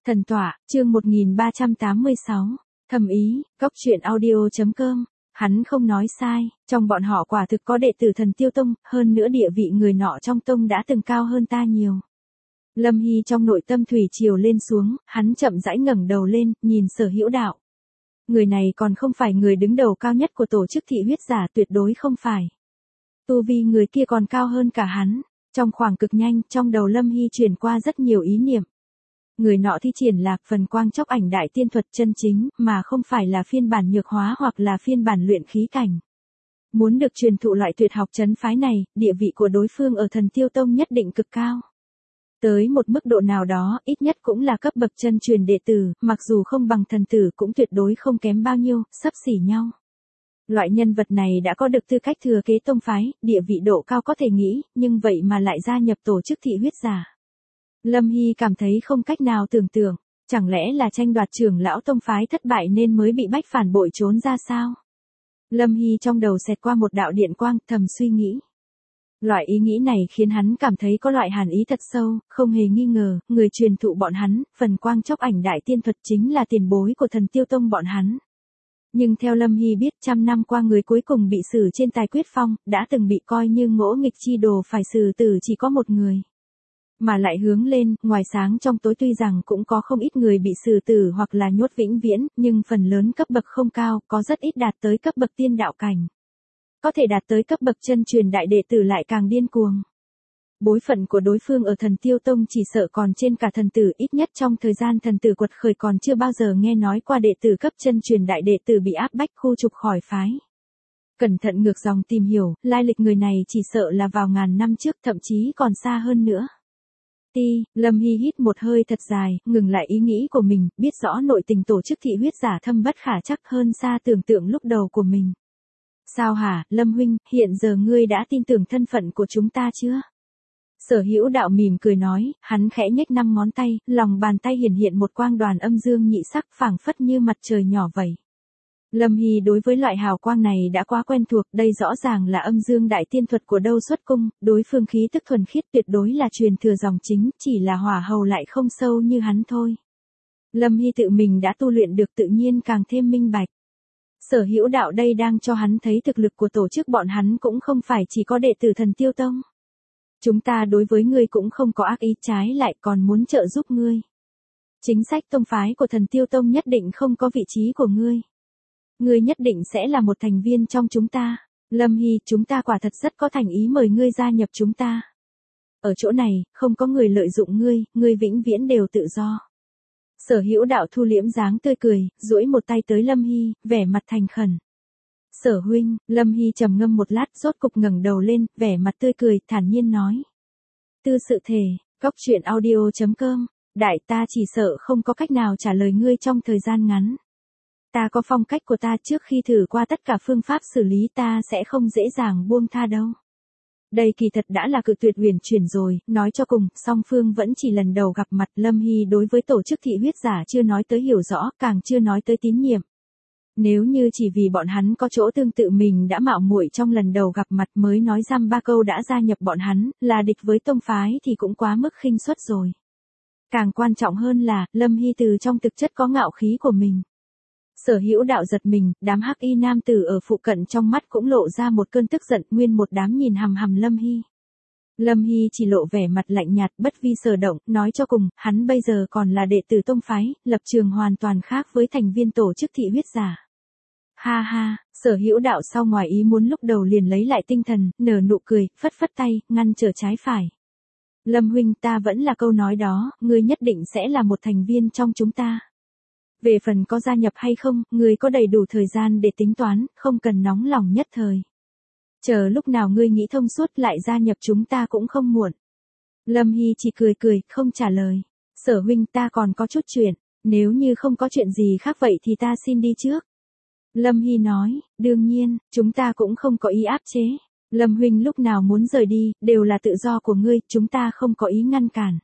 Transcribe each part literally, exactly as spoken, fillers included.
Thần tọa, chương một nghìn ba trăm tám mươi sáu. Thầm ý, góc truyện audio chấm com. Hắn không nói sai, trong bọn họ quả thực có đệ tử Thần Tiêu Tông, hơn nữa địa vị người nọ trong tông đã từng cao hơn ta nhiều. Lâm Hy trong nội tâm thủy triều lên xuống, hắn chậm rãi ngẩng đầu lên, nhìn Sở Hữu Đạo. Người này còn không phải người đứng đầu cao nhất của tổ chức thị huyết giả, tuyệt đối không phải. Tu vi người kia còn cao hơn cả hắn. Trong khoảng cực nhanh, trong đầu Lâm Hy truyền qua rất nhiều ý niệm. Người nọ thi triển là phần quang chóc ảnh đại tiên thuật chân chính, mà không phải là phiên bản nhược hóa hoặc là phiên bản luyện khí cảnh. Muốn được truyền thụ loại tuyệt học trấn phái này, địa vị của đối phương ở Thần Tiêu Tông nhất định cực cao. Tới một mức độ nào đó, ít nhất cũng là cấp bậc chân truyền đệ tử, mặc dù không bằng thần tử cũng tuyệt đối không kém bao nhiêu, xấp xỉ nhau. Loại nhân vật này đã có được tư cách thừa kế tông phái, địa vị độ cao có thể nghĩ, nhưng vậy mà lại gia nhập tổ chức thị huyết giả. Lâm Hy cảm thấy không cách nào tưởng tượng, chẳng lẽ là tranh đoạt trưởng lão tông phái thất bại nên mới bị bách phản bội trốn ra sao? Lâm Hy trong đầu xẹt qua một đạo điện quang, thầm suy nghĩ. Loại ý nghĩ này khiến hắn cảm thấy có loại hàn ý thật sâu, không hề nghi ngờ, người truyền thụ bọn hắn, phần quang chóc ảnh đại tiên thuật chính là tiền bối của Thần Tiêu Tông bọn hắn. Nhưng theo Lâm Hy biết, trăm năm qua người cuối cùng bị xử trên tài quyết phong, đã từng bị coi như ngỗ nghịch chi đồ phải xử tử chỉ có một người. Mà lại hướng lên, ngoài sáng trong tối tuy rằng cũng có không ít người bị xử tử hoặc là nhốt vĩnh viễn, nhưng phần lớn cấp bậc không cao, có rất ít đạt tới cấp bậc tiên đạo cảnh. Có thể đạt tới cấp bậc chân truyền đại đệ tử lại càng điên cuồng. Bối phận của đối phương ở Thần Tiêu Tông chỉ sợ còn trên cả thần tử, ít nhất trong thời gian thần tử quật khởi còn chưa bao giờ nghe nói qua đệ tử cấp chân truyền đại đệ tử bị áp bách khu trục khỏi phái. Cẩn thận ngược dòng tìm hiểu, lai lịch người này chỉ sợ là vào ngàn năm trước, thậm chí còn xa hơn nữa. Ti, Lâm Hy hít một hơi thật dài, ngừng lại ý nghĩ của mình, biết rõ nội tình tổ chức thị huyết giả thâm bất khả trắc hơn xa tưởng tượng lúc đầu của mình. Sao hả, Lâm huynh, hiện giờ ngươi đã tin tưởng thân phận của chúng ta chưa? Sở Hữu Đạo mỉm cười nói, hắn khẽ nhếch năm ngón tay, lòng bàn tay hiển hiện một quang đoàn âm dương nhị sắc phảng phất như mặt trời nhỏ vậy. Lâm Hy đối với loại hào quang này đã quá quen thuộc, đây rõ ràng là âm dương đại tiên thuật của Đâu Xuất Cung, đối phương khí tức thuần khiết tuyệt đối là truyền thừa dòng chính, chỉ là hỏa hầu lại không sâu như hắn thôi. Lâm Hy tự mình đã tu luyện được tự nhiên càng thêm minh bạch. Sở Hữu Đạo đây đang cho hắn thấy thực lực của tổ chức bọn hắn cũng không phải chỉ có đệ tử Thần Tiêu Tông. Chúng ta đối với ngươi cũng không có ác ý, trái lại còn muốn trợ giúp ngươi. Chính sách tông phái của Thần Tiêu Tông nhất định không có vị trí của ngươi. Ngươi nhất định sẽ là một thành viên trong chúng ta. Lâm Hy, chúng ta quả thật rất có thành ý mời ngươi gia nhập chúng ta. Ở chỗ này, không có người lợi dụng ngươi, ngươi vĩnh viễn đều tự do. Sở Hữu Đạo thu liễm dáng tươi cười, duỗi một tay tới Lâm Hy, vẻ mặt thành khẩn. Sở huynh, Lâm Hy trầm ngâm một lát, rốt cục ngẩng đầu lên, vẻ mặt tươi cười, thản nhiên nói. Tư sự thể, góc truyện audio chấm com, đại ta chỉ sợ không có cách nào trả lời ngươi trong thời gian ngắn. Ta có phong cách của ta, trước khi thử qua tất cả phương pháp xử lý ta sẽ không dễ dàng buông tha đâu. Đây kỳ thật đã là cự tuyệt huyền chuyển rồi, nói cho cùng, song phương vẫn chỉ lần đầu gặp mặt. Lâm Hy đối với tổ chức thị huyết giả chưa nói tới hiểu rõ, càng chưa nói tới tín nhiệm. Nếu như chỉ vì bọn hắn có chỗ tương tự mình đã mạo muội trong lần đầu gặp mặt mới nói dăm ba câu đã gia nhập bọn hắn, là địch với tông phái thì cũng quá mức khinh suất rồi. Càng quan trọng hơn là, Lâm Hy từ trong thực chất có ngạo khí của mình. Sở Hữu Đạo giật mình, đám hắc y nam tử ở phụ cận trong mắt cũng lộ ra một cơn tức giận, nguyên một đám nhìn hằm hằm Lâm Hy. Lâm Hy chỉ lộ vẻ mặt lạnh nhạt, bất vi sở động, nói cho cùng, hắn bây giờ còn là đệ tử tông phái, lập trường hoàn toàn khác với thành viên tổ chức thị huyết giả. Ha ha, Sở Hữu Đạo sau ngoài ý muốn lúc đầu liền lấy lại tinh thần, nở nụ cười, phất phất tay, ngăn trở trái phải. Lâm huynh, ta vẫn là câu nói đó, ngươi nhất định sẽ là một thành viên trong chúng ta. Về phần có gia nhập hay không, ngươi có đầy đủ thời gian để tính toán, không cần nóng lòng nhất thời. Chờ lúc nào ngươi nghĩ thông suốt lại gia nhập chúng ta cũng không muộn. Lâm Hy chỉ cười cười, không trả lời. Sở huynh, ta còn có chút chuyện, nếu như không có chuyện gì khác vậy thì ta xin đi trước. Lâm Hy nói, đương nhiên, chúng ta cũng không có ý áp chế. Lâm huynh lúc nào muốn rời đi, đều là tự do của ngươi, chúng ta không có ý ngăn cản.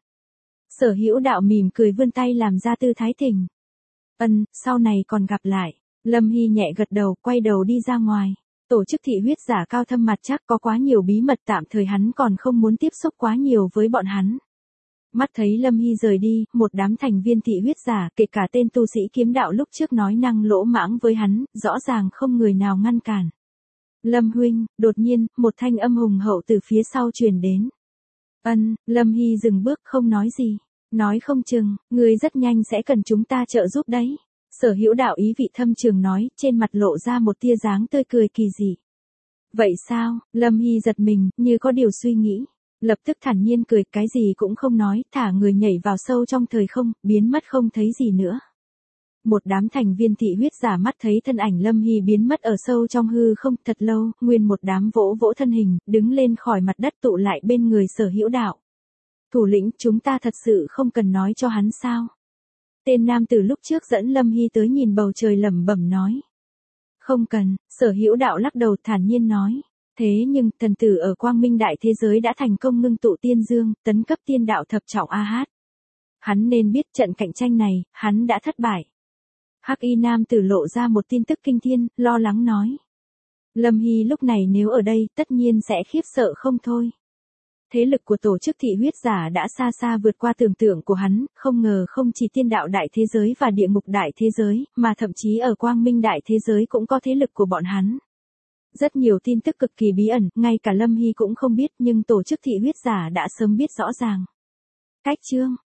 Sở Hữu Đạo mỉm cười vươn tay làm ra tư thái thỉnh. Ân, sau này còn gặp lại. Lâm Hy nhẹ gật đầu, quay đầu đi ra ngoài. Tổ chức thị huyết giả cao thâm mặt chắc có quá nhiều bí mật, tạm thời hắn còn không muốn tiếp xúc quá nhiều với bọn hắn. Mắt thấy Lâm Hy rời đi, một đám thành viên thị huyết giả, kể cả tên tu sĩ kiếm đạo lúc trước nói năng lỗ mãng với hắn, rõ ràng không người nào ngăn cản. Lâm huynh, đột nhiên, một thanh âm hùng hậu từ phía sau truyền đến. Ân, Lâm Hy dừng bước không nói gì. Nói không chừng, người rất nhanh sẽ cần chúng ta trợ giúp đấy. Sở Hữu Đạo ý vị thâm trường nói, trên mặt lộ ra một tia dáng tươi cười kỳ dị. Vậy sao? Lâm Hy giật mình, như có điều suy nghĩ. Lập tức thản nhiên cười, cái gì cũng không nói, thả người nhảy vào sâu trong thời không, biến mất không thấy gì nữa. Một đám thành viên thị huyết giả mắt thấy thân ảnh Lâm Hy biến mất ở sâu trong hư không thật lâu, nguyên một đám vỗ vỗ thân hình, đứng lên khỏi mặt đất tụ lại bên người Sở Hữu Đạo. Thủ lĩnh, chúng ta thật sự không cần nói cho hắn sao? Tên nam tử lúc trước dẫn Lâm Hy tới nhìn bầu trời lẩm bẩm nói. Không cần, Sở Hữu Đạo lắc đầu thản nhiên nói. Thế nhưng, thần tử ở Quang Minh Đại Thế Giới đã thành công ngưng tụ tiên dương, tấn cấp tiên đạo thập trọng A Hát. Hắn nên biết trận cạnh tranh này, hắn đã thất bại. Hắc y nam tử lộ ra một tin tức kinh thiên, lo lắng nói. Lâm Hy lúc này nếu ở đây, tất nhiên sẽ khiếp sợ không thôi. Thế lực của tổ chức thị huyết giả đã xa xa vượt qua tưởng tượng của hắn, không ngờ không chỉ tiên đạo đại thế giới và địa ngục đại thế giới, mà thậm chí ở Quang Minh Đại Thế Giới cũng có thế lực của bọn hắn. Rất nhiều tin tức cực kỳ bí ẩn, ngay cả Lâm Hy cũng không biết, nhưng tổ chức thị huyết giả đã sớm biết rõ ràng. Cách chương